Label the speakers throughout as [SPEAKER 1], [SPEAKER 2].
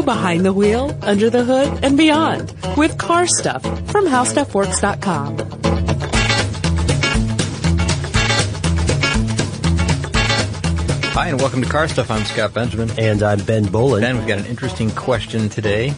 [SPEAKER 1] behind the wheel, under the hood, and beyond with Car Stuff from HowStuffWorks.com.
[SPEAKER 2] Hi, and welcome to Car Stuff. I'm Scott Benjamin.
[SPEAKER 3] And I'm Ben Bolin.
[SPEAKER 2] Ben, we've got an interesting question today.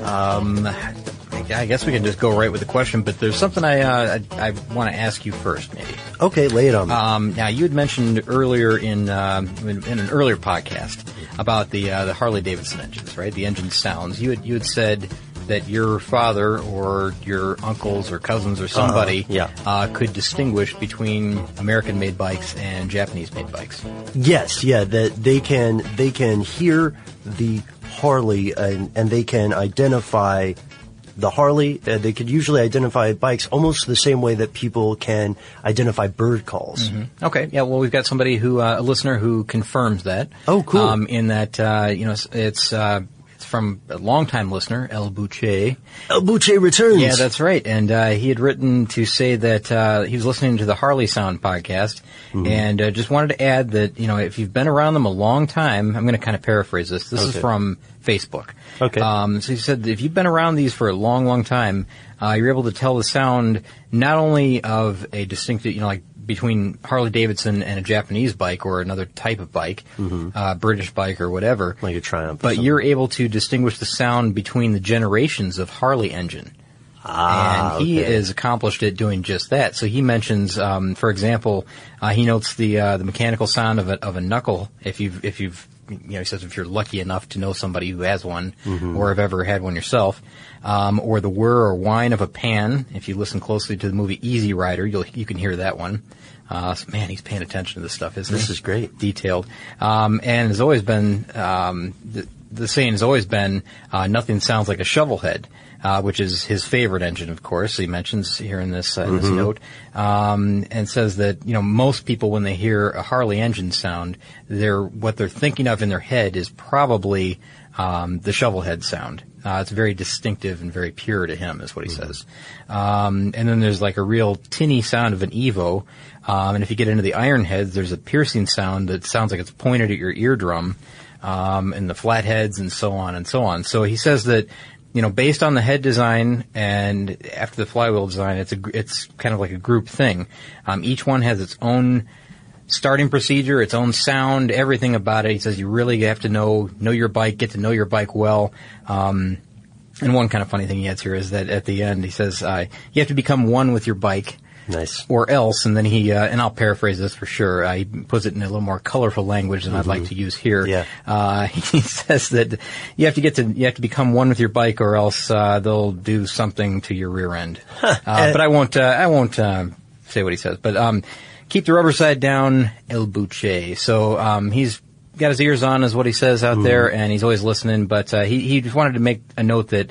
[SPEAKER 2] I guess we can just go right with the question, but there's something I want to ask you first, maybe.
[SPEAKER 3] Okay, lay it on me.
[SPEAKER 2] Now, you had mentioned earlier in an earlier podcast about the Harley-Davidson engines, right? The engine sounds. You had said that your father or your uncles or cousins or somebody could distinguish between American-made bikes and Japanese-made bikes.
[SPEAKER 3] Yes, yeah, that they can hear the Harley and they can identify the Harley. They could usually identify bikes almost the same way that people can identify bird calls.
[SPEAKER 2] Mm-hmm. Okay, yeah. Well, we've got somebody a listener who confirms that.
[SPEAKER 3] Oh, cool.
[SPEAKER 2] In that, it's from a longtime listener, El Boucher.
[SPEAKER 3] El Boucher returns.
[SPEAKER 2] Yeah, that's right. And he had written to say that he was listening to the Harley Sound podcast, and just wanted to add that, if you've been around them a long time, I'm going to kind of paraphrase this. This is from Facebook.
[SPEAKER 3] Okay.
[SPEAKER 2] So he said that if you've been around these for a long, long time, you're able to tell the sound not only of a distinctive, like between Harley-Davidson and a Japanese bike or another type of bike, British bike or whatever.
[SPEAKER 3] Like a Triumph.
[SPEAKER 2] But you're able to distinguish the sound between the generations of Harley engine. And he has accomplished it doing just that. So he mentions, for example, he notes the mechanical sound of a knuckle. If you've he says if you're lucky enough to know somebody who has one, or have ever had one yourself, or the whir or whine of a pan. If you listen closely to the movie Easy Rider, you can hear that one. Man, he's paying attention to this stuff, isn't he?
[SPEAKER 3] This is great.
[SPEAKER 2] Detailed. And has always been, the saying has always been, nothing sounds like a shovel head. Which is his favorite engine, of course. He mentions here in this note, and says that most people, when they hear a Harley engine sound, what they're thinking of in their head is probably the shovel head sound. It's very distinctive and very pure to him, is what he says. And then there's like a real tinny sound of an Evo, and if you get into the iron heads, there's a piercing sound that sounds like it's pointed at your eardrum, and the flatheads and so on and so on. So he says that, based on the head design and after the flywheel design, it's kind of like a group thing. Each one has its own starting procedure, its own sound, everything about it. He says you really have to know your bike, get to know your bike well. And one kind of funny thing he adds here is that at the end he says you have to become one with your bike.
[SPEAKER 3] Nice.
[SPEAKER 2] Or else, and then he, and I'll paraphrase this for sure, he puts it in a little more colorful language than I'd like to use here.
[SPEAKER 3] Yeah.
[SPEAKER 2] He says that you have to become one with your bike or else, they'll do something to your rear end. But I won't say what he says. But, keep the rubber side down, El Boucher. So, he's got his ears on is what he says out there, and he's always listening, but, he just wanted to make a note that,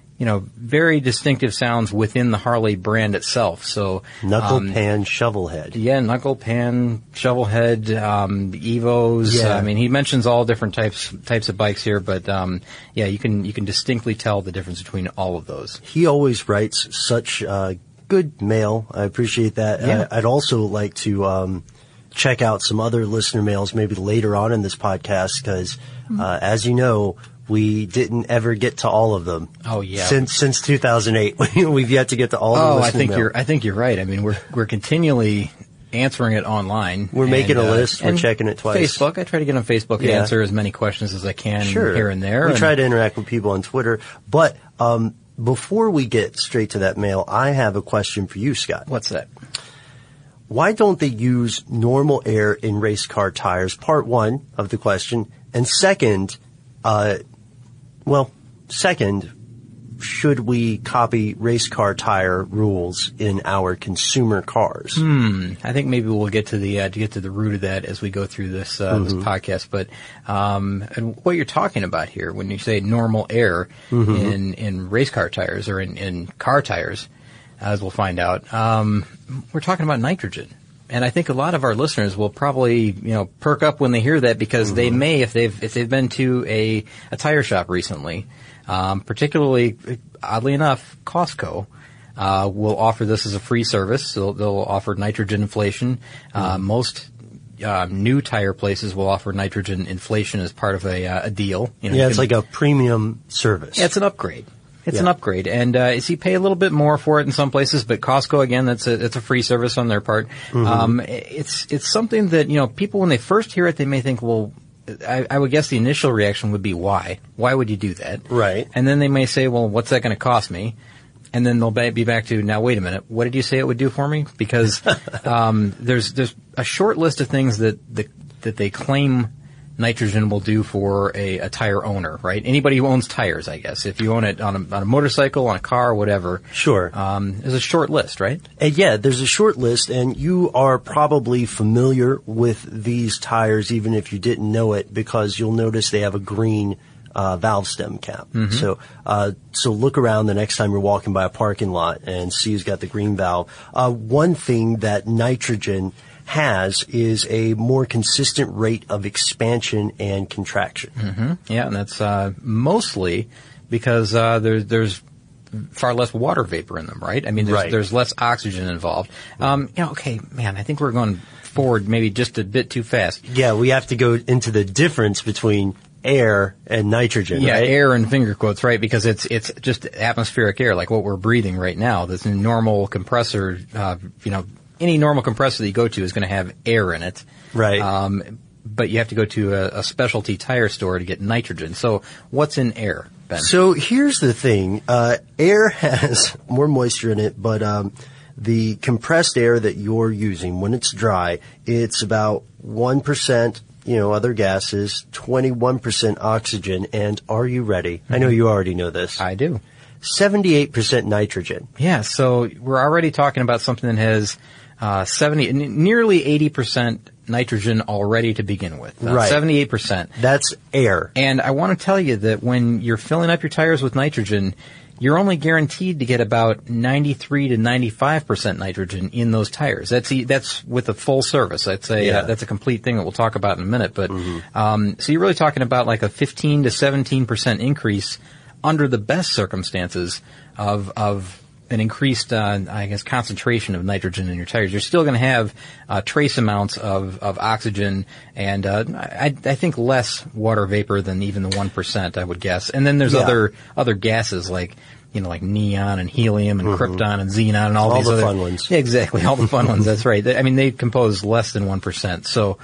[SPEAKER 2] very distinctive sounds within the Harley brand itself. So
[SPEAKER 3] knuckle pan shovel head.
[SPEAKER 2] Yeah, knuckle pan shovel head, Evos.
[SPEAKER 3] Yeah.
[SPEAKER 2] I mean, he mentions all different types of bikes here, but you can distinctly tell the difference between all of those.
[SPEAKER 3] He always writes such good mail. I appreciate that.
[SPEAKER 2] Yeah.
[SPEAKER 3] I'd also like to check out some other listener mails maybe later on in this podcast because, as you know, we didn't ever get to all of them.
[SPEAKER 2] Oh yeah.
[SPEAKER 3] Since 2008, we've yet to get to all the listener mail.
[SPEAKER 2] I think you're right. I mean, we're continually answering it online.
[SPEAKER 3] We're making a list. We're checking it twice.
[SPEAKER 2] Facebook. I try to get on Facebook and answer as many questions as I can here and there.
[SPEAKER 3] We try to interact with people on Twitter. But before we get straight to that mail, I have a question for you, Scott.
[SPEAKER 2] What's that?
[SPEAKER 3] Why don't they use normal air in race car tires? Part one of the question. And second, should we copy race car tire rules in our consumer cars?
[SPEAKER 2] I think maybe we'll get to the root of that as we go through this podcast. But and what you're talking about here when you say normal air in race car tires or in car tires, as we'll find out, we're talking about nitrogen. And I think a lot of our listeners will probably, perk up when they hear that because they may, if they've been to a tire shop recently, particularly, oddly enough, Costco, will offer this as a free service. They'll offer nitrogen inflation. Most new tire places will offer nitrogen inflation as part of a deal.
[SPEAKER 3] It's like a premium service.
[SPEAKER 2] Yeah, it's an upgrade. It's an upgrade, and so you pay a little bit more for it in some places, but Costco, again, it's a free service on their part. It's something that, people, when they first hear it, they may think, well, I would guess the initial reaction would be why? Why would you do that?
[SPEAKER 3] Right.
[SPEAKER 2] And then they may say, well, what's that going to cost me? And then they'll be back to, now wait a minute, what did you say it would do for me? Because there's a short list of things that they claim nitrogen will do for a tire owner, right? Anybody who owns tires, I guess. If you own it on a motorcycle, on a car, whatever.
[SPEAKER 3] Sure.
[SPEAKER 2] There's a short list, right?
[SPEAKER 3] There's a short list, and you are probably familiar with these tires even if you didn't know it, because you'll notice they have a green valve stem cap. So look around the next time you're walking by a parking lot and see who's got the green valve. One thing that nitrogen has is a more consistent rate of expansion and contraction.
[SPEAKER 2] Yeah, and that's mostly because there's far less water vapor in them, right? I mean, there's less oxygen involved. I think we're going forward maybe just a bit too fast.
[SPEAKER 3] Yeah, we have to go into the difference between air and nitrogen.
[SPEAKER 2] Yeah,
[SPEAKER 3] right?
[SPEAKER 2] Air in finger quotes, right? Because it's just atmospheric air, like what we're breathing right now. This normal compressor, any normal compressor that you go to is going to have air in it.
[SPEAKER 3] Right.
[SPEAKER 2] But you have to go to a specialty tire store to get nitrogen. So what's in air, Ben?
[SPEAKER 3] So here's the thing. Air has more moisture in it, but the compressed air that you're using, when it's dry, it's about 1%, other gases, 21% oxygen, and are you ready? I know you already know this.
[SPEAKER 2] I do.
[SPEAKER 3] 78% nitrogen.
[SPEAKER 2] Yeah, so we're already talking about something that has nearly 80% nitrogen already to begin with.
[SPEAKER 3] Right.
[SPEAKER 2] 78%.
[SPEAKER 3] That's air.
[SPEAKER 2] And I want to tell you that when you're filling up your tires with nitrogen, you're only guaranteed to get about 93 to 95% nitrogen in those tires. That's with a full service. That's a complete thing that we'll talk about in a minute. But so you're really talking about like a 15 to 17% increase under the best circumstances of an increased, concentration of nitrogen in your tires. You're still going to have trace amounts of oxygen and I think less water vapor than even the 1%, I would guess. And then there's other gases like neon and helium and krypton and xenon and all these
[SPEAKER 3] the
[SPEAKER 2] other
[SPEAKER 3] fun ones.
[SPEAKER 2] Yeah, exactly, all the fun ones. That's right. They compose less than 1%. So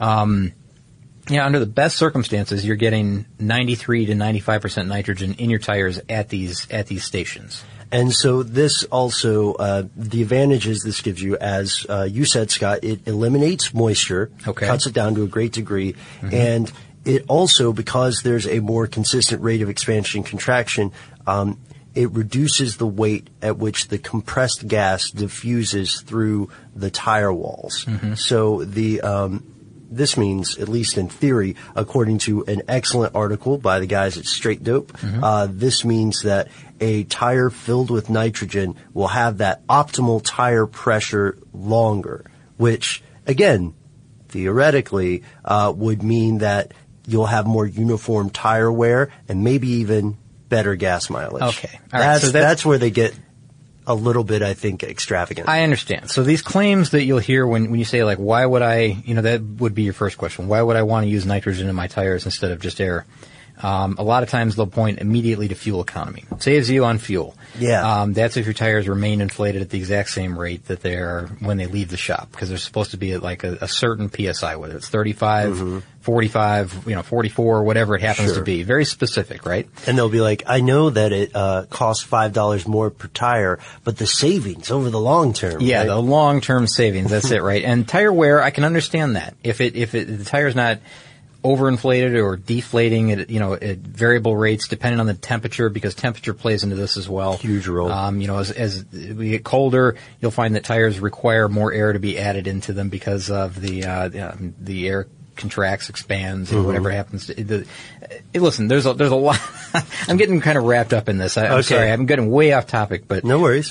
[SPEAKER 2] under the best circumstances, you're getting 93 to 95% nitrogen in your tires at these stations.
[SPEAKER 3] And so this also, the advantages this gives you, as you said, Scott, it eliminates moisture, cuts it down to a great degree, and it also, because there's a more consistent rate of expansion and contraction, it reduces the weight at which the compressed gas diffuses through the tire walls. So this means, at least in theory, according to an excellent article by the guys at Straight Dope, this means that a tire filled with nitrogen will have that optimal tire pressure longer, which, again, theoretically, would mean that you'll have more uniform tire wear and maybe even better gas mileage.
[SPEAKER 2] Okay. All right.
[SPEAKER 3] That's where they get a little bit, I think, extravagant.
[SPEAKER 2] I understand. So these claims that you'll hear when you say, like, why would I, that would be your first question. Why would I want to use nitrogen in my tires instead of just air? A lot of times they'll point immediately to fuel economy. Saves you on fuel.
[SPEAKER 3] Yeah.
[SPEAKER 2] That's if your tires remain inflated at the exact same rate that they are when they leave the shop, because they're supposed to be at like a certain PSI, whether it's 35, 45, 44, whatever it happens to be. Very specific, right?
[SPEAKER 3] And they'll be like, I know that it costs $5 more per tire, but the savings over the long term.
[SPEAKER 2] Yeah,
[SPEAKER 3] right?
[SPEAKER 2] The long-term savings. That's it, right? And tire wear, I can understand that. If the tire's not overinflated or deflating at variable rates depending on the temperature, because temperature plays into this as well.
[SPEAKER 3] Huge role.
[SPEAKER 2] As we get colder, you'll find that tires require more air to be added into them because of the air contracts, expands, and whatever happens to listen, there's a lot. I'm getting kind of wrapped up in this. I'm sorry, I'm getting way off topic, but
[SPEAKER 3] no worries.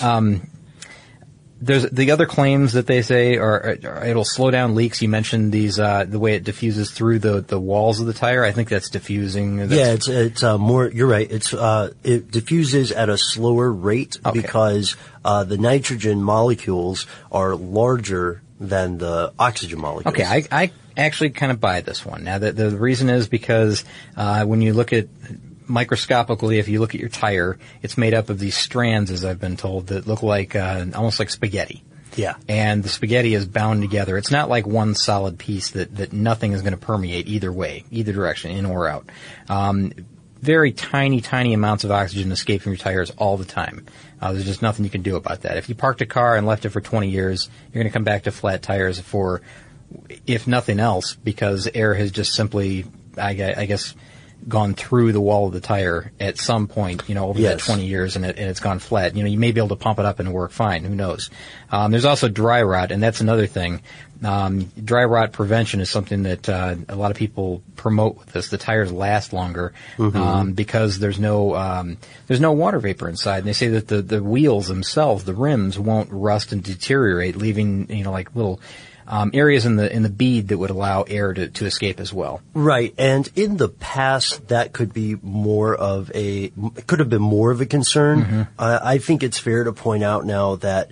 [SPEAKER 2] There's the other claims that they say are it'll slow down leaks. You mentioned these the way it diffuses through the walls of the tire. I think that's diffusing.
[SPEAKER 3] It's more. You're right. It diffuses at a slower rate because the nitrogen molecules are larger than the oxygen molecules.
[SPEAKER 2] Okay, I actually kind of buy this one. Now, the reason is because when you look at microscopically, if you look at your tire, it's made up of these strands, as I've been told, that look like almost like spaghetti.
[SPEAKER 3] Yeah.
[SPEAKER 2] And the spaghetti is bound together. It's not like one solid piece that nothing is going to permeate either way, either direction, in or out. Very tiny amounts of oxygen escape from your tires all the time. There's just nothing you can do about that. If you parked a car and left it for 20 years, you're going to come back to flat tires for, if nothing else, because air has just simply, I guess, gone through the wall of the tire at some point, over that 20 years, and it's gone flat. You may be able to pump it up and work fine. Who knows? There's also dry rot, and that's another thing. Dry rot prevention is something that a lot of people promote with this. The tires last longer because there's no water vapor inside. And they say that the wheels themselves, the rims, won't rust and deteriorate, leaving like little areas in the bead that would allow air to escape as well.
[SPEAKER 3] Right, and in the past, that could have been more of a concern. I think it's fair to point out now that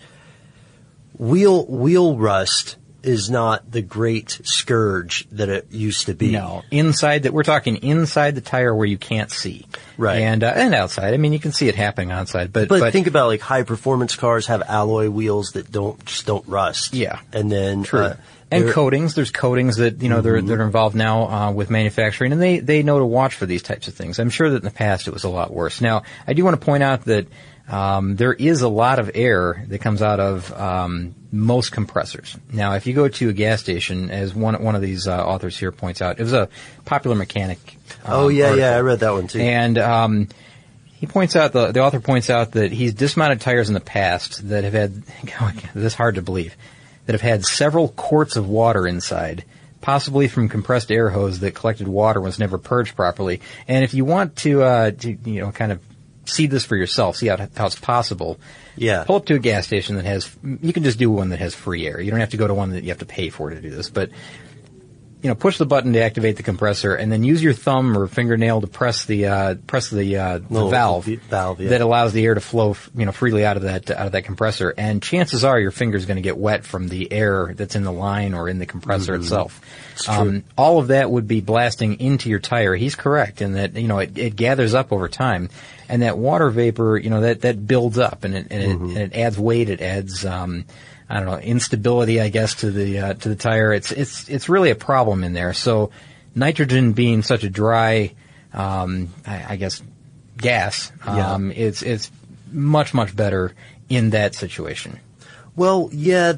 [SPEAKER 3] wheel rust is not the great scourge that it used to be.
[SPEAKER 2] No, we're talking inside the tire where you can't see.
[SPEAKER 3] Right.
[SPEAKER 2] And outside. I mean, you can see it happening outside, but
[SPEAKER 3] think about like high performance cars have alloy wheels that don't rust.
[SPEAKER 2] Yeah.
[SPEAKER 3] And then,
[SPEAKER 2] true. And coatings, there's coatings that, they're involved now, with manufacturing, and they know to watch for these types of things. I'm sure that in the past it was a lot worse. Now, I do want to point out that, there is a lot of air that comes out of, most compressors. Now, if you go to a gas station, as one of these, authors here points out, it was a Popular Mechanic.
[SPEAKER 3] article. I read that one too.
[SPEAKER 2] And, he points out, the author points out that he's dismounted tires in the past that have had, this is hard to believe, that have had several quarts of water inside, possibly from compressed air hose that collected water was never purged properly. And if you want to kind of see this for yourself, see how it's possible.
[SPEAKER 3] Yeah.
[SPEAKER 2] Pull up to a gas station you can just do one that has free air. You don't have to go to one that you have to pay for to do this, but push the button to activate the compressor, and then use your thumb or fingernail to press the valve that allows the air to flow, freely out of that compressor. And chances are your finger's going to get wet from the air that's in the line or in the compressor itself. All of that would be blasting into your tire. He's correct in that, it gathers up over time, and that water vapor, that builds up, and it adds weight. It adds, instability, I guess, to the tire. It's really a problem in there. So nitrogen being such a dry, I guess, gas, it's much better in that situation.
[SPEAKER 3] Well, yeah,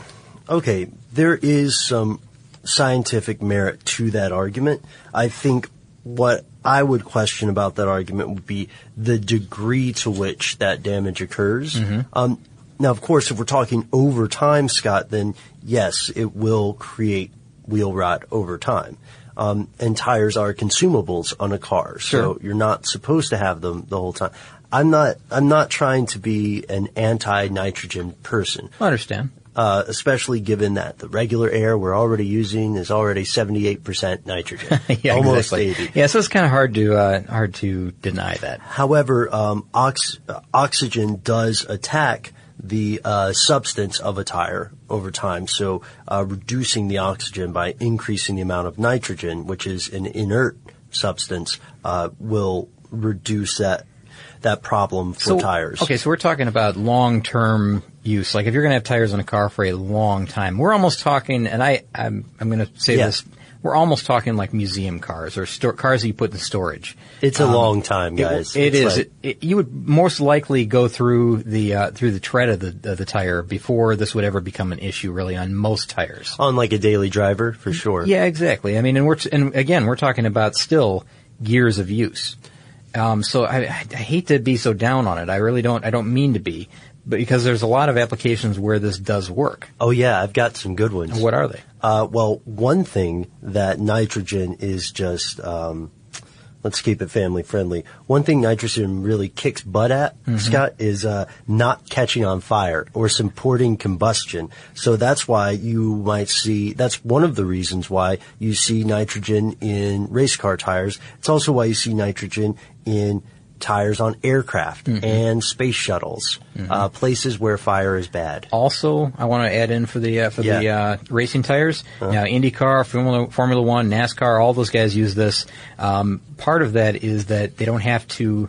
[SPEAKER 3] there is some scientific merit to that argument. I think what I would question about that argument would be the degree to which that damage occurs. Now, of course, if we're talking over time, Scott, then yes, it will create wheel rot over time. And tires are consumables on a car, so you're not supposed to have them the whole time. I'm not trying to be an anti-nitrogen person.
[SPEAKER 2] I understand.
[SPEAKER 3] Especially given that the regular air we're already using is already 78% nitrogen.
[SPEAKER 2] Yeah,
[SPEAKER 3] almost
[SPEAKER 2] exactly.
[SPEAKER 3] 80.
[SPEAKER 2] Yeah, so it's kind of hard to deny that.
[SPEAKER 3] However, oxygen does attack the substance of a tire over time, so reducing the oxygen by increasing the amount of nitrogen, which is an inert substance, will reduce that problem for tires.
[SPEAKER 2] Okay, so we're talking about long-term use. Like if you're going to have tires on a car for a long time, we're almost talking, and I'm going to say this, we're almost talking like museum cars or cars that you put in storage.
[SPEAKER 3] It's a long time, guys.
[SPEAKER 2] It is. You would most likely go through the tread of the tire before this would ever become an issue, really, on most tires.
[SPEAKER 3] On like a daily driver, for sure.
[SPEAKER 2] Yeah, exactly. I mean, and again, we're talking about still years of use. So I hate to be so down on it. I really don't. I don't mean to be, but because there's a lot of applications where this does work.
[SPEAKER 3] Oh yeah, I've got some good ones.
[SPEAKER 2] What are they?
[SPEAKER 3] Well, one thing that nitrogen is just, let's keep it family friendly. One thing nitrogen really kicks butt at, Scott, is not catching on fire or supporting combustion. So that's why you might see, that's one of the reasons why you see nitrogen in race car tires. It's also why you see nitrogen in tires on aircraft and space shuttles, places where fire is bad.
[SPEAKER 2] Also, I want to add in for the racing tires. Now, IndyCar, Formula One, NASCAR, all those guys use this. Part of that is that they don't have to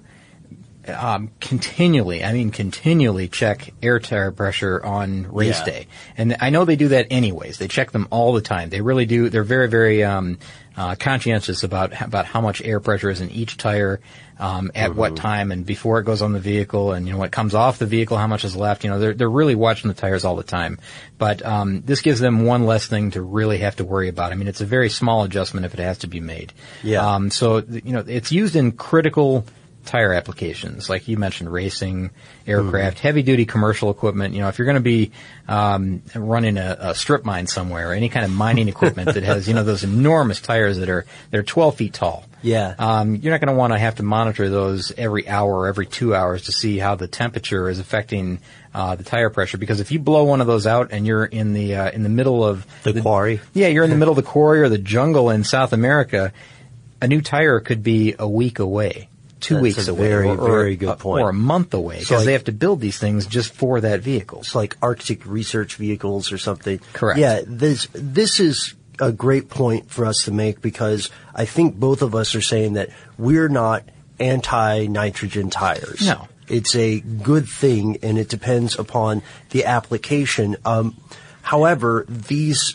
[SPEAKER 2] continually check air tire pressure on race day. And I know they do that anyways. They check them all the time. They really do. They're very, very conscientious about how much air pressure is in each tire at what time and before it goes on the vehicle, and what comes off the vehicle, how much is left. They're really watching the tires all the time. But this gives them one less thing to really have to worry about. I mean, it's a very small adjustment if it has to be made.
[SPEAKER 3] Yeah.
[SPEAKER 2] So it's used in critical tire applications, like you mentioned, racing, aircraft, heavy-duty commercial equipment. If you're going to be running a strip mine somewhere, or any kind of mining equipment that has, those enormous tires that are 12 feet tall.
[SPEAKER 3] Yeah.
[SPEAKER 2] You're not going to want to have to monitor those every hour or every 2 hours to see how the temperature is affecting the tire pressure. Because if you blow one of those out and you're in the middle of
[SPEAKER 3] the quarry,
[SPEAKER 2] you're in the middle of the quarry or the jungle in South America, a new tire could be a week away. 2 weeks away,
[SPEAKER 3] very good point,
[SPEAKER 2] or a month away, because they have to build these things just for that vehicle.
[SPEAKER 3] It's like Arctic research vehicles or something.
[SPEAKER 2] Correct.
[SPEAKER 3] Yeah, this is a great point for us to make, because I think both of us are saying that we're not anti-nitrogen tires.
[SPEAKER 2] No.
[SPEAKER 3] It's a good thing, and it depends upon the application. However, this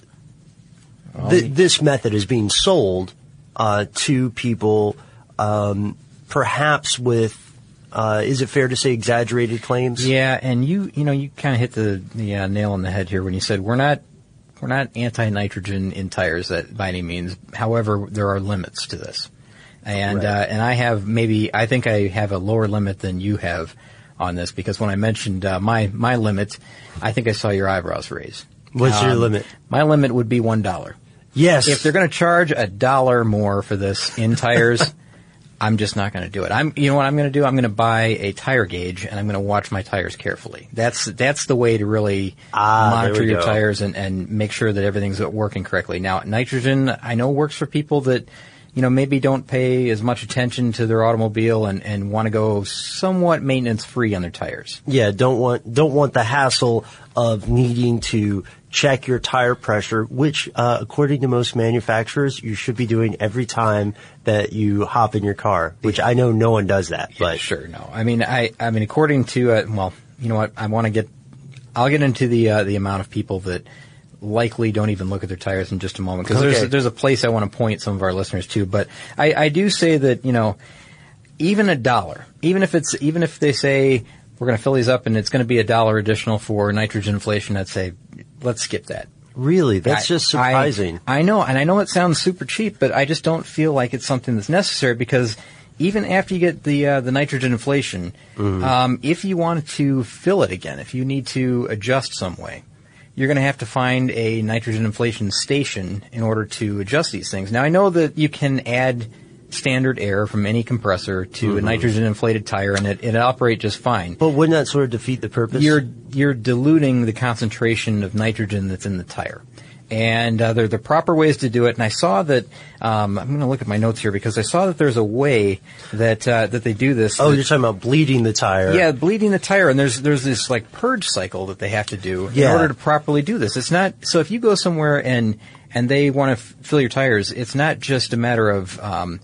[SPEAKER 3] method is being sold to people. Perhaps with, is it fair to say, exaggerated claims?
[SPEAKER 2] Yeah, and you kind of hit the nail on the head here when you said we're not anti-nitrogen in tires by any means. However, there are limits to this, and
[SPEAKER 3] right.
[SPEAKER 2] And I think I have a lower limit than you have on this, because when I mentioned my limit, I think I saw your eyebrows raise.
[SPEAKER 3] What's your limit?
[SPEAKER 2] My limit would be $1.
[SPEAKER 3] Yes.
[SPEAKER 2] If they're going to charge $1 more for this in tires. I'm just not going to do it. You know what I'm going to do? I'm going to buy a tire gauge, and I'm going to watch my tires carefully. That's the way to really monitor your tires and make sure that everything's working correctly. Now, nitrogen, I know, works for people that, maybe don't pay as much attention to their automobile and want to go somewhat maintenance free on their tires.
[SPEAKER 3] Yeah, don't want the hassle of needing to check your tire pressure, which, according to most manufacturers, you should be doing every time that you hop in your car, which I know no one does that. But
[SPEAKER 2] yeah, sure, no. I mean, according to, well, you know what, I'll get into the amount of people that likely don't even look at their tires in just a moment, because there's a place I want to point some of our listeners to. But I do say that, even $1, even if they say we're going to fill these up and it's going to be $1 additional for nitrogen inflation, I'd say let's skip that.
[SPEAKER 3] Really? That's just surprising.
[SPEAKER 2] I know, and I know it sounds super cheap, but I just don't feel like it's something that's necessary, because even after you get the nitrogen inflation, if you want to fill it again, if you need to adjust some way, you're going to have to find a nitrogen inflation station in order to adjust these things. Now, I know that you can add standard air from any compressor to a nitrogen-inflated tire, and it operate just fine.
[SPEAKER 3] But wouldn't that sort of defeat the purpose?
[SPEAKER 2] You're diluting the concentration of nitrogen that's in the tire. And there are the proper ways to do it. And I saw that I'm going to look at my notes here, because I saw that there's a way that they do this.
[SPEAKER 3] Oh, you're talking about bleeding the tire.
[SPEAKER 2] Yeah, bleeding the tire. And there's this like purge cycle that they have to do in order to properly do this. It's not so if you go somewhere and they want to fill your tires, it's not just a matter of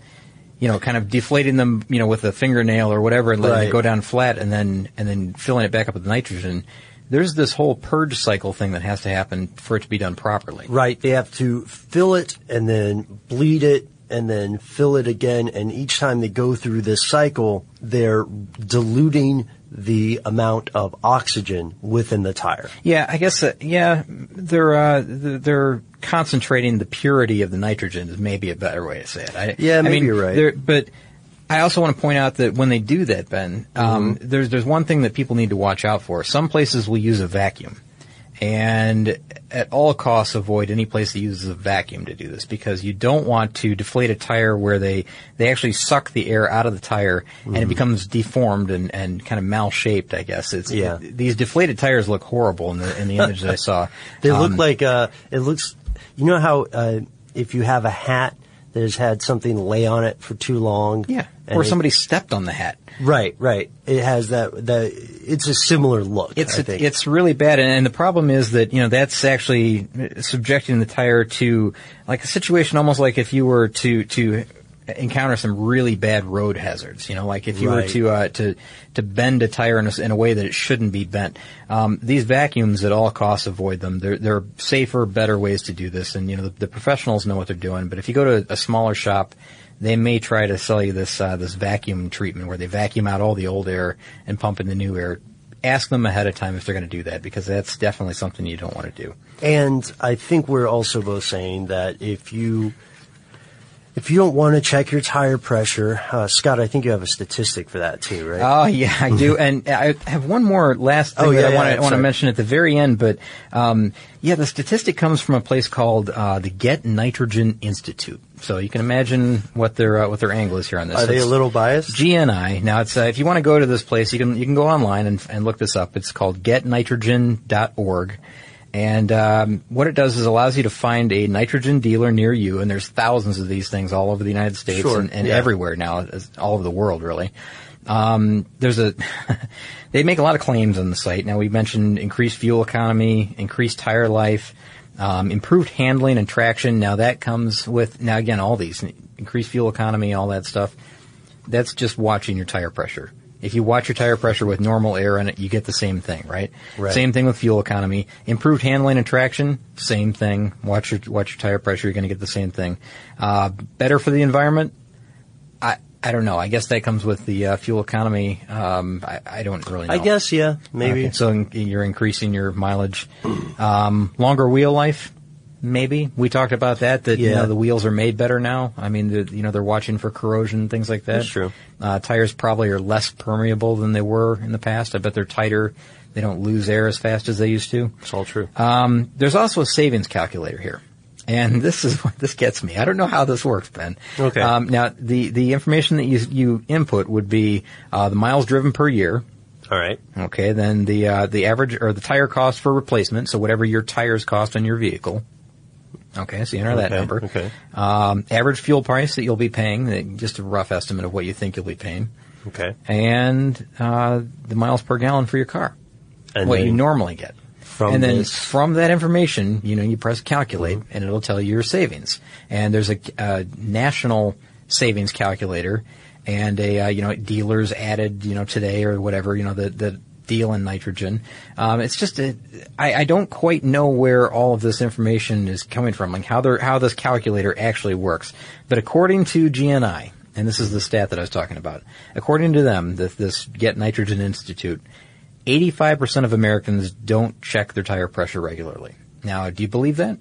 [SPEAKER 2] kind of deflating them, with a fingernail or whatever, and letting it go down flat, and then filling it back up with nitrogen. There's this whole purge cycle thing that has to happen for it to be done properly.
[SPEAKER 3] Right. They have to fill it and then bleed it and then fill it again. And each time they go through this cycle, they're diluting the amount of oxygen within the tire.
[SPEAKER 2] Yeah, I guess. They're concentrating the purity of the nitrogen is maybe a better way to say it.
[SPEAKER 3] You're right.
[SPEAKER 2] But I also want to point out that when they do that, Ben, there's one thing that people need to watch out for. Some places will use a vacuum, and at all costs avoid any place that uses a vacuum to do this, because you don't want to deflate a tire where they actually suck the air out of the tire and it becomes deformed and kind of mal-shaped, I guess. These deflated tires look horrible in the image that I saw.
[SPEAKER 3] They look like it looks. You know how if you have a hat that has had something lay on it for too long.
[SPEAKER 2] Yeah. Or somebody stepped on the hat.
[SPEAKER 3] Right. It has that it's a similar look, I think.
[SPEAKER 2] It's really bad. And the problem is that, that's actually subjecting the tire to like a situation almost like if you were to encounter some really bad road hazards, like if you were to bend a tire in a way that it shouldn't be bent. These vacuums at all costs avoid them. There are safer, better ways to do this, and the professionals know what they're doing. But if you go to a smaller shop, they may try to sell you this vacuum treatment where they vacuum out all the old air and pump in the new air. Ask them ahead of time if they're going to do that, because that's definitely something you don't want to do.
[SPEAKER 3] And I think we're also both saying that if you don't want to check your tire pressure, Scott, I think you have a statistic for that too, right?
[SPEAKER 2] Oh, yeah, I do. And I have one more last thing that I want to mention at the very end. But, the statistic comes from a place called the Get Nitrogen Institute. So you can imagine what their angle is here on this.
[SPEAKER 3] Are they a little biased?
[SPEAKER 2] GNI. Now, it's if you want to go to this place, you can go online and look this up. It's called getnitrogen.org. And what it does is allows you to find a nitrogen dealer near you, and there's thousands of these things all over the United States and everywhere now, all over the world, really. They make a lot of claims on the site. Now, we mentioned increased fuel economy, increased tire life, improved handling and traction. Now, that comes with, again, all these, increased fuel economy, all that stuff. That's just watching your tire pressure. If you watch your tire pressure with normal air in it, you get the same thing, right? Same thing with fuel economy. Improved handling and traction, same thing. Watch your tire pressure, you're going to get the same thing. Better for the environment? I don't know. I guess that comes with the fuel economy. I don't really know.
[SPEAKER 3] I guess, yeah, maybe.
[SPEAKER 2] Okay, so you're increasing your mileage. Longer wheel life? Maybe. We talked about that the wheels are made better now. I mean, they're watching for corrosion and things like that.
[SPEAKER 3] That's true.
[SPEAKER 2] Tires probably are less permeable than they were in the past. I bet they're tighter. They don't lose air as fast as they used to.
[SPEAKER 3] It's all true.
[SPEAKER 2] There's also a savings calculator here. And this gets me. I don't know how this works, Ben.
[SPEAKER 3] Okay.
[SPEAKER 2] Now, the information that you input would be, the miles driven per year.
[SPEAKER 3] All right.
[SPEAKER 2] Okay. Then the average or the tire cost for replacement. So whatever your tires cost on your vehicle. Okay, so you enter that number.
[SPEAKER 3] Okay.
[SPEAKER 2] Average fuel price that you'll be paying, just a rough estimate of what you think you'll be paying.
[SPEAKER 3] Okay.
[SPEAKER 2] And the miles per gallon for your car,
[SPEAKER 3] and
[SPEAKER 2] what you normally get. From that information, you press calculate, and it'll tell you your savings. And there's a national savings calculator, and dealers added, today or whatever, the deal in nitrogen. It's just I don't quite know where all of this information is coming from, like how this calculator actually works. But according to GNI, and this is the stat that I was talking about, according to them, this Get Nitrogen Institute, 85% of Americans don't check their tire pressure regularly. Now, do you believe that?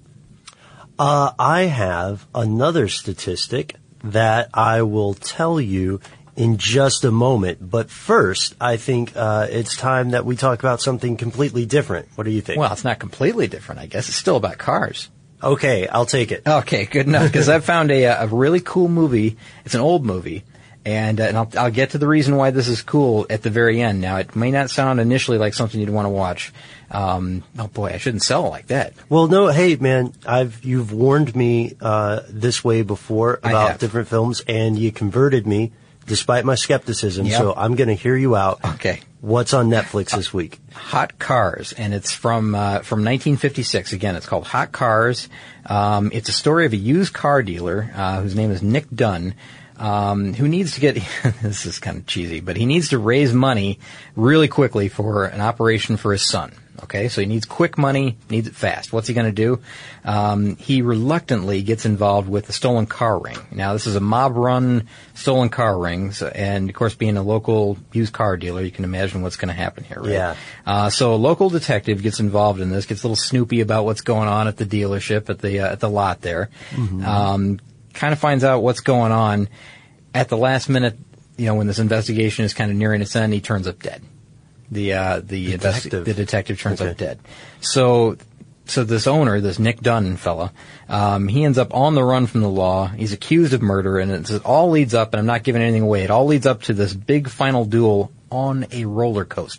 [SPEAKER 3] I have another statistic that I will tell you in just a moment. But first, I think it's time that we talk about something completely different. What do you think?
[SPEAKER 2] Well, it's not completely different, I guess. It's still about cars.
[SPEAKER 3] Okay, I'll take it.
[SPEAKER 2] Okay, good enough, because I found a really cool movie. It's an old movie, and I'll get to the reason why this is cool at the very end. Now, it may not sound initially like something you'd want to watch. Oh boy, I shouldn't sell it like that.
[SPEAKER 3] Well, no, hey man, you've warned me this way before about different films, and you converted me despite my skepticism. Yep. So I'm going to hear you out.
[SPEAKER 2] Okay.
[SPEAKER 3] What's on Netflix this week?
[SPEAKER 2] Hot Cars, and it's from 1956. Again, it's called Hot Cars. It's a story of a used car dealer whose name is Nick Dunn, who needs to get this is kind of cheesy, but he needs to raise money really quickly for an operation for his son. Okay, so he needs quick money, needs it fast. What's he going to do? He reluctantly gets involved with the stolen car ring. Now, this is a mob-run stolen car rings, and of course, being a local used car dealer, you can imagine what's going to happen here, right?
[SPEAKER 3] Yeah.
[SPEAKER 2] So a local detective gets involved in this, gets a little snoopy about what's going on at the dealership, at the lot there. Mm-hmm. Kind of finds out what's going on. At the last minute, when this investigation is kind of nearing its end, he turns up dead. The detective turns up dead. So this owner, this Nick Dunn fella, he ends up on the run from the law. He's accused of murder, and it all leads up, and I'm not giving anything away, it all leads up to this big final duel on a roller coaster.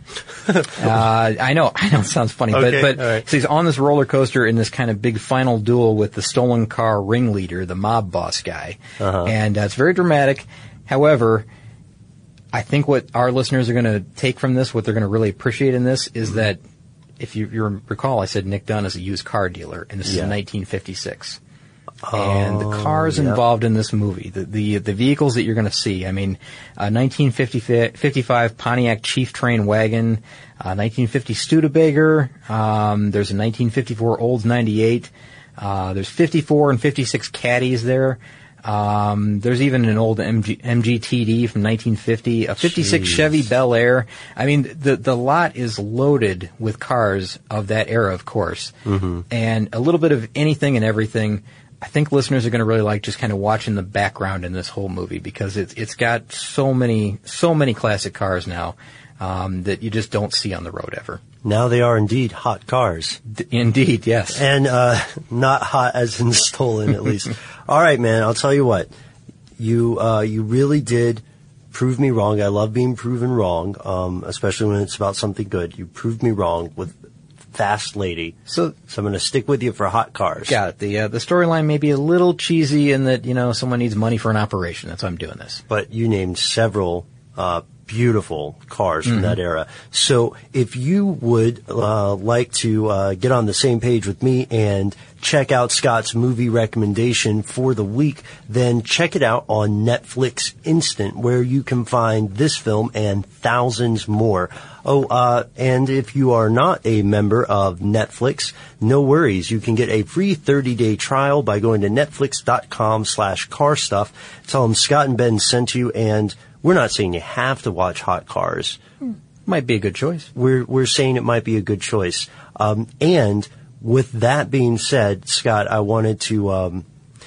[SPEAKER 2] I know it sounds funny,
[SPEAKER 3] Okay,
[SPEAKER 2] but
[SPEAKER 3] all right.
[SPEAKER 2] so he's on this roller coaster in this kind of big final duel with the stolen car ringleader, the mob boss guy. And it's very dramatic. However, I think what our listeners are going to take from this, what they're going to really appreciate in this, is that if you recall, I said Nick Dunn is a used car dealer, and this is in 1956. And the cars involved in this movie, the vehicles that you're going to see, I mean, 1955 Pontiac Chief Train wagon, 1950 Studebaker, there's a 1954 Olds 98, there's 54 and 56 Caddies there. There's even an old MGTD from 1950, a 56 Chevy Bel Air. I mean, the lot is loaded with cars of that era, of course. And a little bit of anything and everything. I think listeners are going to really like just kind of watching the background in this whole movie, because it's got so many classic cars now, that you just don't see on the road ever.
[SPEAKER 3] Now they are indeed hot cars.
[SPEAKER 2] Indeed, yes.
[SPEAKER 3] And not hot as in stolen, at least. All right, man, I'll tell you what. You really did prove me wrong. I love being proven wrong, especially when it's about something good. You proved me wrong with Fast Lady. So I'm going to stick with you for hot cars.
[SPEAKER 2] Got it. The storyline may be a little cheesy in that, someone needs money for an operation. That's why I'm doing this.
[SPEAKER 3] But you named several beautiful cars from that era. So if you would like to get on the same page with me and check out Scott's movie recommendation for the week, then check it out on Netflix Instant, where you can find this film and thousands more. And if you are not a member of Netflix, no worries. You can get a free 30-day trial by going to netflix.com/carstuff. Tell them Scott and Ben sent you, and we're not saying you have to watch Hot Cars.
[SPEAKER 2] Might be a good choice.
[SPEAKER 3] We're saying it might be a good choice. And with that being said, Scott, I wanted to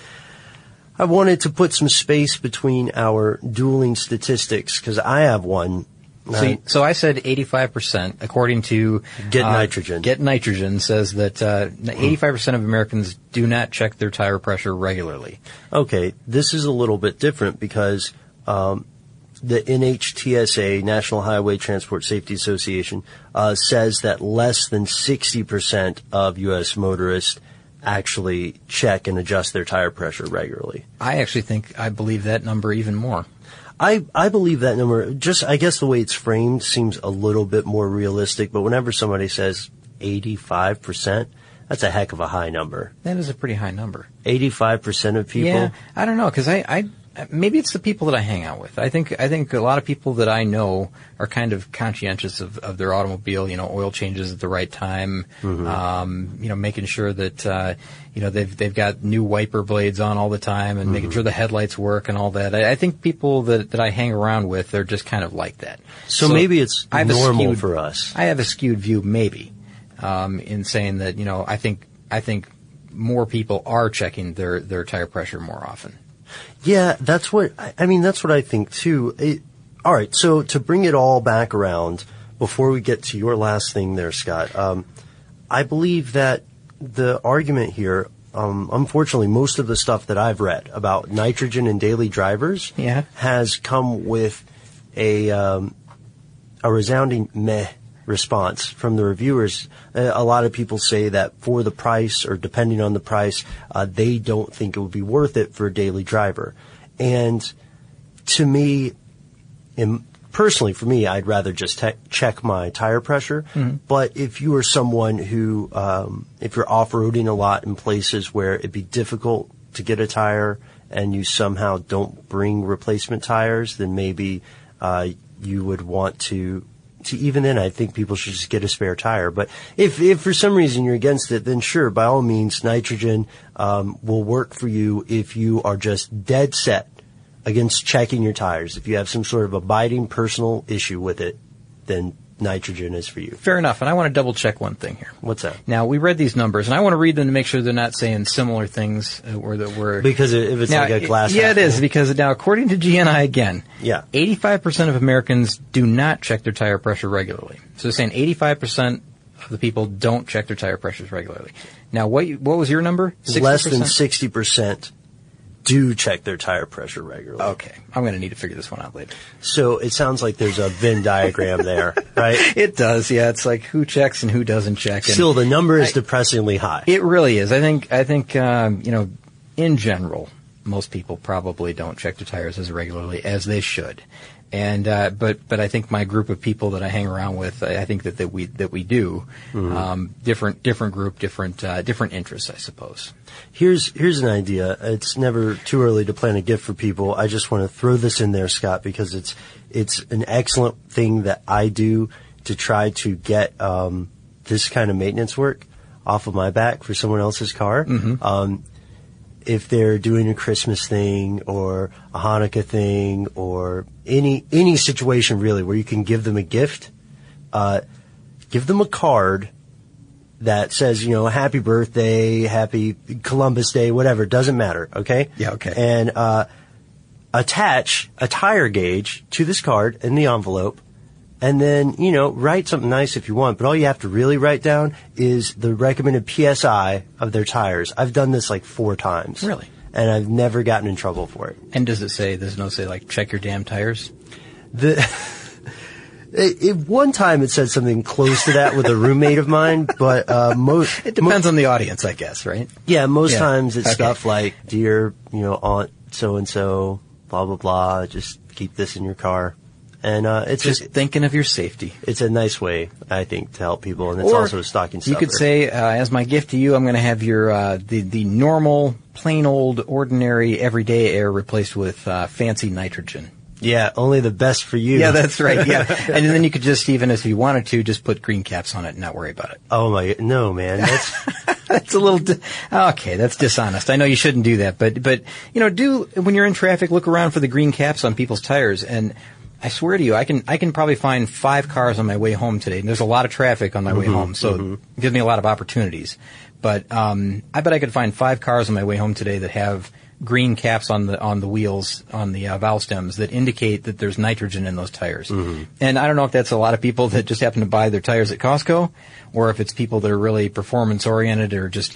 [SPEAKER 3] put some space between our dueling statistics, because I have one.
[SPEAKER 2] So I said 85%, according to
[SPEAKER 3] Get Nitrogen.
[SPEAKER 2] Get Nitrogen says that 85% of Americans do not check their tire pressure regularly.
[SPEAKER 3] Okay, this is a little bit different because the NHTSA, National Highway Transport Safety Association, says that less than 60% of U.S. motorists actually check and adjust their tire pressure regularly.
[SPEAKER 2] I believe that number even more.
[SPEAKER 3] I believe that number, just I guess the way it's framed seems a little bit more realistic, but whenever somebody says 85%, that's a heck of a high number.
[SPEAKER 2] That is a pretty high number.
[SPEAKER 3] 85% of people?
[SPEAKER 2] Yeah, I don't know, because I maybe it's the people that I hang out with. I think a lot of people that I know are kind of conscientious of their automobile, oil changes at the right time, making sure that, they've got new wiper blades on all the time and making sure the headlights work and all that. I think people that I hang around with, they're just kind of like that.
[SPEAKER 3] So maybe it's normal for us.
[SPEAKER 2] I have a skewed view, maybe, in saying that, I think more people are checking their tire pressure more often.
[SPEAKER 3] Yeah, that's what I think too. All right, so to bring it all back around, before we get to your last thing there, Scott, I believe that the argument here, unfortunately, most of the stuff that I've read about nitrogen and daily drivers has come with a resounding meh response from the reviewers. A lot of people say that for the price, or depending on the price, they don't think it would be worth it for a daily driver. And to me, personally for me, I'd rather just check my tire pressure. But if you are someone who, if you're off-roading a lot in places where it'd be difficult to get a tire and you somehow don't bring replacement tires, then maybe you would want to even then, I think people should just get a spare tire. But if for some reason you're against it, then sure, by all means, nitrogen will work for you if you are just dead set against checking your tires. If you have some sort of abiding personal issue with it, then nitrogen is for you.
[SPEAKER 2] Fair enough. And I want to double check one thing here.
[SPEAKER 3] What's that?
[SPEAKER 2] Now, we read these numbers, and I want to read them to make sure they're not saying similar things
[SPEAKER 3] because if it's like a glass half
[SPEAKER 2] it is, because now, according to GNI again, 85% of Americans do not check their tire pressure regularly. So they're saying 85% of the people don't check their tire pressures regularly. Now, what was your number? 60%?
[SPEAKER 3] Less than 60% do check their tire pressure regularly.
[SPEAKER 2] Okay. I'm going to need to figure this one out later.
[SPEAKER 3] So it sounds like there's a Venn diagram there, right?
[SPEAKER 2] It does, yeah. It's like who checks and who doesn't check. And
[SPEAKER 3] Still, the number is depressingly high.
[SPEAKER 2] It really is. I think, in general, most people probably don't check their tires as regularly as they should. And, but I think my group of people that I hang around with, I think that we do. Different group, different interests, I suppose.
[SPEAKER 3] Here's an idea. It's never too early to plan a gift for people. I just want to throw this in there, Scott, because it's an excellent thing that I do to try to get, this kind of maintenance work off of my back for someone else's car. If they're doing a Christmas thing or a Hanukkah thing or any situation really where you can give them a gift, give them a card that says, happy birthday, happy Columbus Day, whatever, doesn't matter, okay?
[SPEAKER 2] Yeah, okay.
[SPEAKER 3] And attach a tire gauge to this card in the envelope. And then, write something nice if you want, but all you have to really write down is the recommended PSI of their tires. I've done this like 4 times.
[SPEAKER 2] Really?
[SPEAKER 3] And I've never gotten in trouble for it.
[SPEAKER 2] And does it say, like, check your damn tires?
[SPEAKER 3] One time it said something close to that with a roommate of mine, but,
[SPEAKER 2] it depends on the audience, I guess, right?
[SPEAKER 3] Yeah, most times it's stuff like, dear, Aunt so-and-so, blah, blah, blah, just keep this in your car. And it's
[SPEAKER 2] just thinking of your safety.
[SPEAKER 3] It's a nice way, I think, to help people, and it's also a stocking stuffer.
[SPEAKER 2] You could say, as my gift to you, I'm going to have your the normal, plain old, ordinary, everyday air replaced with fancy nitrogen.
[SPEAKER 3] Yeah, only the best for you.
[SPEAKER 2] Yeah, that's right. Yeah, and then you could just, even if you wanted to, just put green caps on it and not worry about it.
[SPEAKER 3] Oh no, man,
[SPEAKER 2] that's a little okay. That's dishonest. I know you shouldn't do that, but do when you're in traffic, look around for the green caps on people's tires. And I swear to you, I can probably find 5 cars on my way home today. And there's a lot of traffic on my way home, so it gives me a lot of opportunities. But I bet I could find 5 cars on my way home today that have green caps on the wheels, on the valve stems, that indicate that there's nitrogen in those tires. And I don't know if that's a lot of people that just happen to buy their tires at Costco, or if it's people that are really performance oriented, or just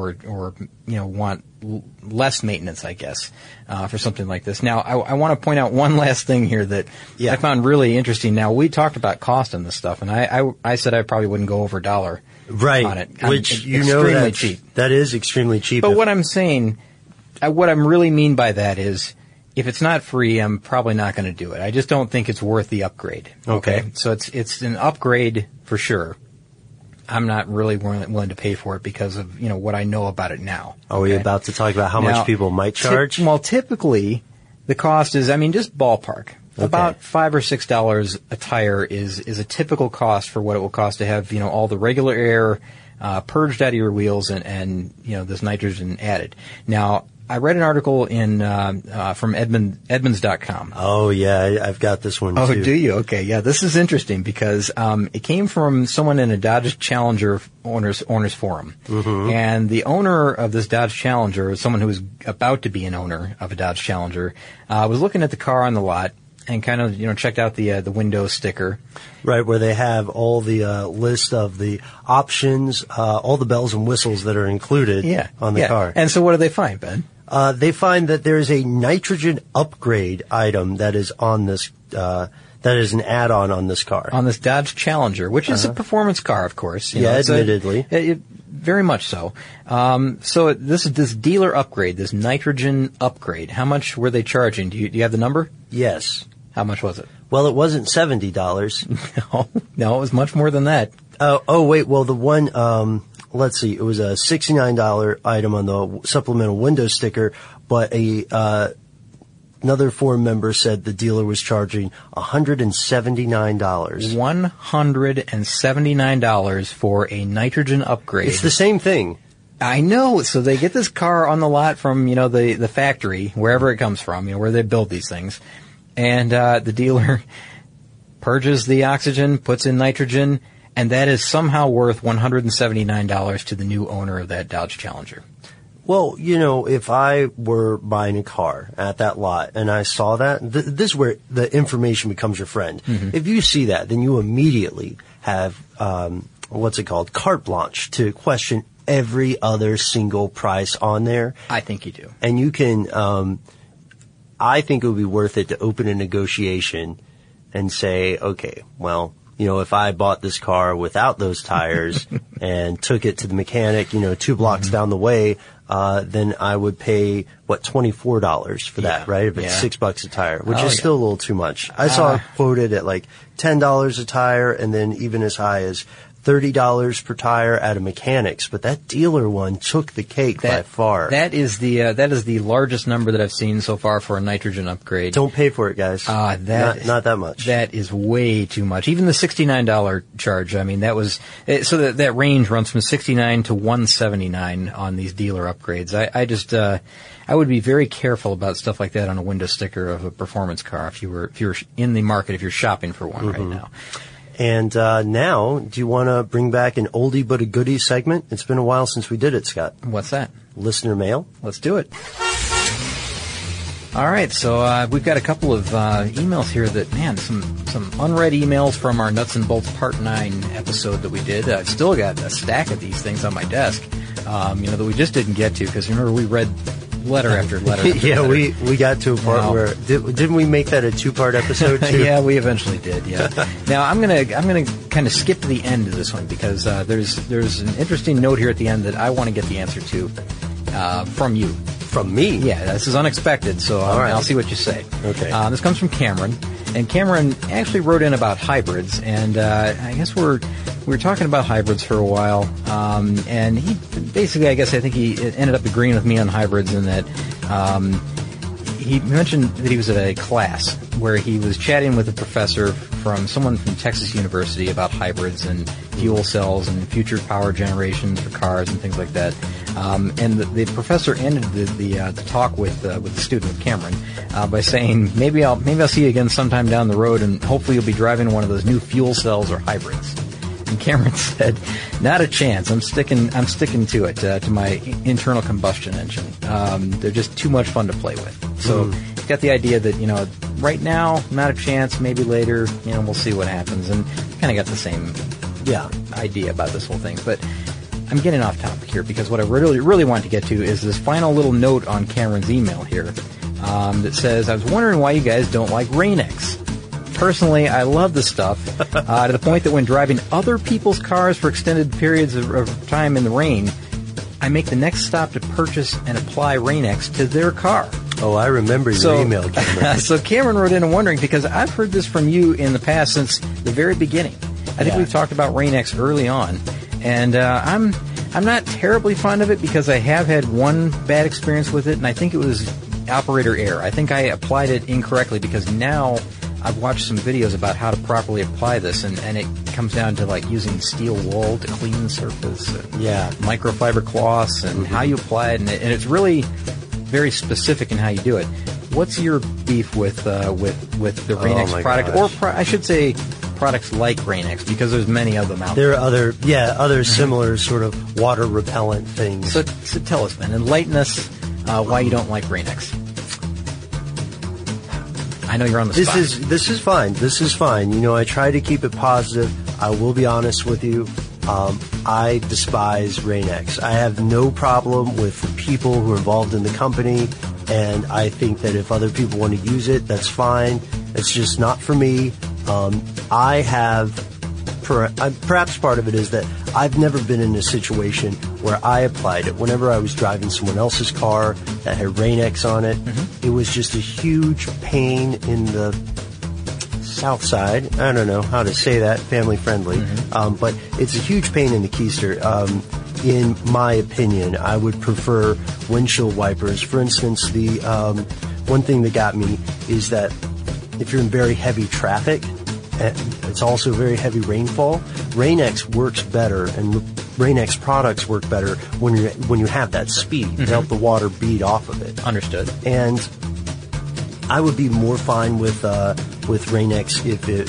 [SPEAKER 2] want less maintenance, I guess, for something like this. Now, I want to point out one last thing here that I found really interesting. Now, we talked about cost on this stuff, and I said I probably wouldn't go over $1 on it.
[SPEAKER 3] Which
[SPEAKER 2] extremely cheap.
[SPEAKER 3] That is extremely cheap.
[SPEAKER 2] But what I'm saying, what I really mean by that is, if it's not free, I'm probably not going to do it. I just don't think it's worth the upgrade.
[SPEAKER 3] Okay.
[SPEAKER 2] So it's an upgrade for sure. I'm not really willing to pay for it because of, what I know about it now.
[SPEAKER 3] Are we about to talk about how much people might charge?
[SPEAKER 2] Typically, the cost is, just ballpark. Okay. About $5 or $6 a tire is a typical cost for what it will cost to have, all the regular air purged out of your wheels and this nitrogen added. Now, I read an article from Edmunds.com.
[SPEAKER 3] Oh yeah, I've got this one too.
[SPEAKER 2] Oh, do you? Okay, yeah, this is interesting because it came from someone in a Dodge Challenger owners forum, and the owner of this Dodge Challenger, someone who was about to be an owner of a Dodge Challenger, was looking at the car on the lot and kind of checked out the window sticker.
[SPEAKER 3] Right, where they have all the list of the options, all the bells and whistles that are included on the car.
[SPEAKER 2] And so what do they find, Ben?
[SPEAKER 3] They find that there is a nitrogen upgrade item that is on this, that is an add-on on this car.
[SPEAKER 2] On this Dodge Challenger, which is a performance car, of course.
[SPEAKER 3] Admittedly.
[SPEAKER 2] Very much so. So this is this dealer upgrade, this nitrogen upgrade. How much were they charging? Do you have the number?
[SPEAKER 3] Yes.
[SPEAKER 2] How much was it?
[SPEAKER 3] Well, it wasn't $70.
[SPEAKER 2] No, it was much more than that.
[SPEAKER 3] Oh, wait. Well, the one, let's see, it was a $69 item on the supplemental window sticker, but another forum member said the dealer was charging $179.
[SPEAKER 2] $179 for a nitrogen upgrade.
[SPEAKER 3] It's the same thing.
[SPEAKER 2] I know. So they get this car on the lot from, the factory, wherever it comes from, where they build these things. And the dealer purges the oxygen, puts in nitrogen, and that is somehow worth $179 to the new owner of that Dodge Challenger.
[SPEAKER 3] Well, if I were buying a car at that lot and I saw that, this is where the information becomes your friend. If you see that, then you immediately have, carte blanche to question every other single price on there.
[SPEAKER 2] I think you do.
[SPEAKER 3] And you can, I think it would be worth it to open a negotiation and say, okay, well, if I bought this car without those tires and took it to the mechanic, 2 blocks down the way, then I would pay, $24 for that, right? If it's $6 a tire, which is still a little too much. I saw it quoted at like $10 a tire and then even as high as $30 per tire at a mechanic's, but that dealer one took the cake by far.
[SPEAKER 2] That is the largest number that I've seen so far for a nitrogen upgrade.
[SPEAKER 3] Don't pay for it, guys.
[SPEAKER 2] Not that much. That is way too much. Even the $69 charge. I mean, that range runs from $69 to $179 on these dealer upgrades. I would be very careful about stuff like that on a window sticker of a performance car if you're in the market, if you're shopping for one right now.
[SPEAKER 3] And now, do you want to bring back an oldie but a goodie segment? It's been a while since we did it, Scott.
[SPEAKER 2] What's that?
[SPEAKER 3] Listener mail.
[SPEAKER 2] Let's do it. All right, so we've got a couple of emails here that, man, some unread emails from our Nuts and Bolts Part 9 episode that we did. I've still got a stack of these things on my desk, that we just didn't get to because, remember, we read letter after letter.
[SPEAKER 3] Yeah, we got to a part where didn't we make that a 2-part episode too?
[SPEAKER 2] Yeah, we eventually did. Yeah. Now I'm gonna kind of skip to the end of this one because there's an interesting note here at the end that I want to get the answer to from you.
[SPEAKER 3] From me?
[SPEAKER 2] Yeah, this is unexpected, so I'll see what you say.
[SPEAKER 3] Okay.
[SPEAKER 2] This comes from Cameron, and Cameron actually wrote in about hybrids, and I guess we were talking about hybrids for a while, and he basically, I think he ended up agreeing with me on hybrids in that he mentioned that he was at a class where he was chatting with a professor someone from Texas University about hybrids and fuel cells and future power generations for cars and things like that. And the professor ended the talk with the student, with Cameron, by saying, maybe I'll see you again sometime down the road, and hopefully you'll be driving one of those new fuel cells or hybrids. And Cameron said, not a chance. I'm sticking to it, to my internal combustion engine. They're just too much fun to play with. So he's got the idea that, right now, not a chance, maybe later, we'll see what happens. And kind of got the same idea about this whole thing. But I'm getting off topic here because what I really, really want to get to is this final little note on Cameron's email here that says, I was wondering why you guys don't like Rain-X. Personally, I love the stuff to the point that when driving other people's cars for extended periods of time in the rain, I make the next stop to purchase and apply Rain-X to their car.
[SPEAKER 3] Oh, I remember your email, Cameron.
[SPEAKER 2] So Cameron wrote in and wondering, because I've heard this from you in the past since the very beginning. I think we've talked about Rain-X early on, and I'm not terribly fond of it because I have had one bad experience with it, and I think it was operator error. I think I applied it incorrectly because now I've watched some videos about how to properly apply this, and it comes down to like using steel wool to clean the surface, microfiber cloths, and how you apply it, and it's really very specific in how you do it. What's your beef with the Rain-X product,
[SPEAKER 3] gosh.
[SPEAKER 2] or I should say products like Rain-X, because there's many of them out there.
[SPEAKER 3] There are other similar sort of water repellent things.
[SPEAKER 2] So tell us, man, enlighten us why you don't like Rain-X. I know you're on the spot.
[SPEAKER 3] This is fine. This is fine. I try to keep it positive. I will be honest with you. I despise Rain-X. I have no problem with the people who are involved in the company, and I think that if other people want to use it, that's fine. It's just not for me. I have, perhaps part of it is that I've never been in a situation where I applied it. Whenever I was driving someone else's car that had Rain-X on it, it was just a huge pain in the south side. I don't know how to say that, family friendly. But it's a huge pain in the keister. In my opinion, I would prefer windshield wipers. For instance, the one thing that got me is that if you're in very heavy traffic, and it's also very heavy rainfall, Rain-X works better, and Rain-X products work better when you have that speed to help the water bead off of it.
[SPEAKER 2] Understood.
[SPEAKER 3] And I would be more fine with Rain-X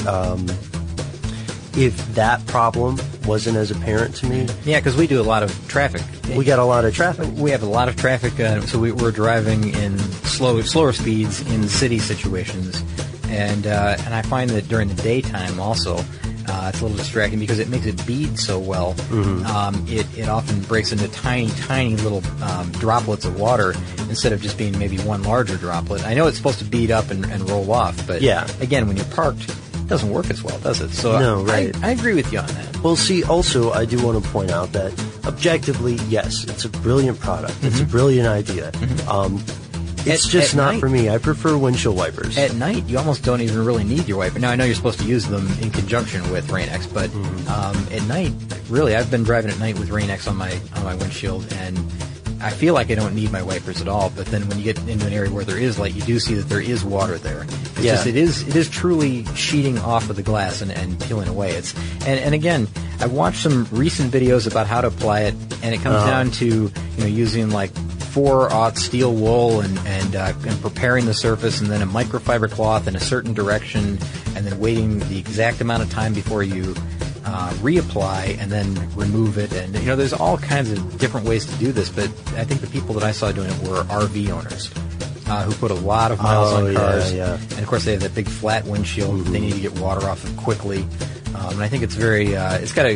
[SPEAKER 3] if that problem wasn't as apparent to me.
[SPEAKER 2] Yeah, because we do a lot of traffic.
[SPEAKER 3] We got a lot of traffic.
[SPEAKER 2] We have a lot of traffic, so we're driving in slower speeds in city situations, and I find that during the daytime also, it's a little distracting because it makes it bead so well. It often and breaks into tiny, tiny little droplets of water instead of just being maybe one larger droplet. I know it's supposed to bead up and roll off, but again, when you're parked, it doesn't work as well, does it? So
[SPEAKER 3] no, right.
[SPEAKER 2] I agree with you on that.
[SPEAKER 3] Well, see, also, I do want to point out that objectively, yes, it's a brilliant product. Mm-hmm. It's a brilliant idea. Mm-hmm. It's just not
[SPEAKER 2] night,
[SPEAKER 3] for me. I prefer windshield wipers.
[SPEAKER 2] At night, you almost don't even really need your wiper. Now, I know you're supposed to use them in conjunction with Rain-X, but at night, really, I've been driving at night with Rain-X on my windshield, and I feel like I don't need my wipers at all. But then when you get into an area where there is light, you do see that there is water there. It's just, it is truly sheeting off of the glass and peeling away. And again, I watched some recent videos about how to apply it, and it comes down to using like 4/0 steel wool and preparing the surface, and then a microfiber cloth in a certain direction, and then waiting the exact amount of time before you reapply and then remove it. And there's all kinds of different ways to do this, but I think the people that I saw doing it were RV owners who put a lot of miles on cars, and of course they have that big flat windshield. Mm-hmm. They need to get water off it quickly, and I think it's very it's got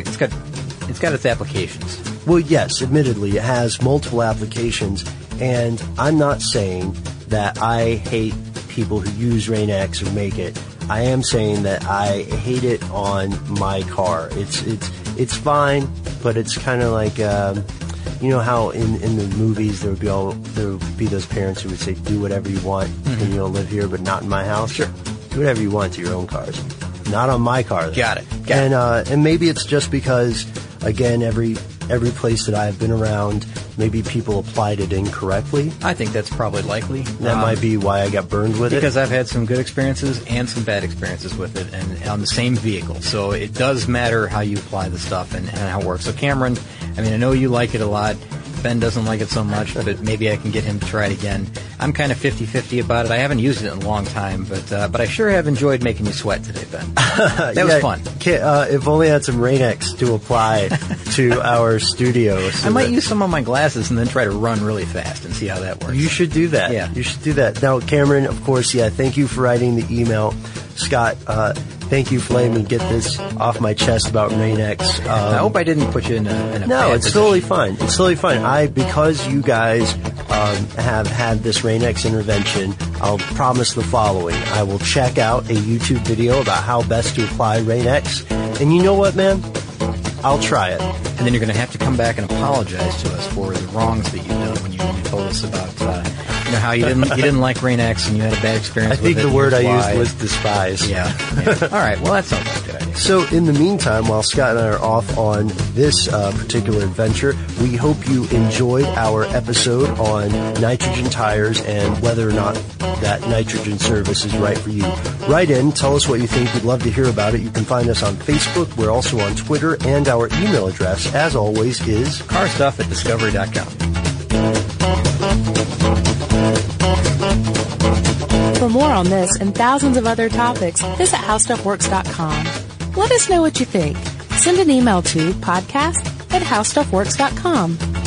[SPEAKER 2] its applications.
[SPEAKER 3] Well, yes, admittedly, it has multiple applications, and I'm not saying that I hate people who use Rain-X or make it. I am saying that I hate it on my car. It's fine, but it's kind of like how in the movies there would be those parents who would say, "Do whatever you want, and you don't live here, but not in my house."
[SPEAKER 2] Sure,
[SPEAKER 3] do whatever you want to your own cars, not on my car. Though.
[SPEAKER 2] Got it.
[SPEAKER 3] And maybe it's just because, again, every place that I've been around, maybe people applied it incorrectly.
[SPEAKER 2] I think that's probably likely.
[SPEAKER 3] That might be why I got burned with
[SPEAKER 2] because I've had some good experiences and some bad experiences with it, and on the same vehicle. So it does matter how you apply the stuff and how it works. So Cameron, I know you like it a lot. Ben doesn't like it so much, but maybe I can get him to try it again. I'm kind of 50-50 about it. I haven't used it in a long time, but I sure have enjoyed making you sweat today, Ben. That was fun.
[SPEAKER 3] If only I had some Rain-X to apply to our studio. So
[SPEAKER 2] I might use some on my glasses and then try to run really fast and see how that works.
[SPEAKER 3] You should do that.
[SPEAKER 2] Yeah.
[SPEAKER 3] You should do that. Now, Cameron, of course, thank you for writing the email. Scott, thank you for letting me get this off my chest about Rain-X.
[SPEAKER 2] I hope I didn't put you in a
[SPEAKER 3] No,
[SPEAKER 2] bad
[SPEAKER 3] it's
[SPEAKER 2] position.
[SPEAKER 3] totally fine. It's totally fine. Because you guys have had this Rain-X intervention, I'll promise the following. I will check out a YouTube video about how best to apply Rain-X. And you know what, man? I'll try it.
[SPEAKER 2] And then you're going to have to come back and apologize to us for the wrongs that you've done when you told us about how you didn't like Rain-X and you had a bad experience with it.
[SPEAKER 3] I think the word I used was despise.
[SPEAKER 2] Yeah. All right. Well, that sounds like a good idea.
[SPEAKER 3] So in the meantime, while Scott and I are off on this particular adventure, we hope you enjoyed our episode on nitrogen tires and whether or not that nitrogen service is right for you. Write in, tell us what you think. We'd love to hear about it. You can find us on Facebook. We're also on Twitter, and our email address, as always, is
[SPEAKER 2] carstuff@discovery.com.
[SPEAKER 1] For more on this and thousands of other topics, visit HowStuffWorks.com. Let us know what you think. Send an email to podcast@HowStuffWorks.com.